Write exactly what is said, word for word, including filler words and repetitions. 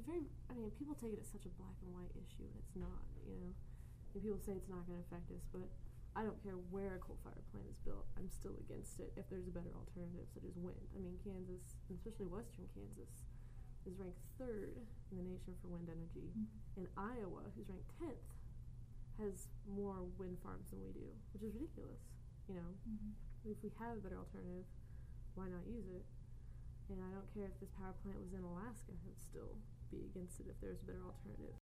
very, I mean, people take it as such a black and white issue, and it's not, you know. And people say it's not going to affect us, but I don't care where a coal-fired plant is built. I'm still against it if there's a better alternative, such as wind. I mean, Kansas, and especially western Kansas, is ranked third in the nation for wind energy. Mm-hmm. And Iowa, who's ranked tenth, has more wind farms than we do, which is ridiculous, you know. Mm-hmm. If we have a better alternative, why not use it? And I don't care if this power plant was in Alaska, I would still be against it if there's a better alternative.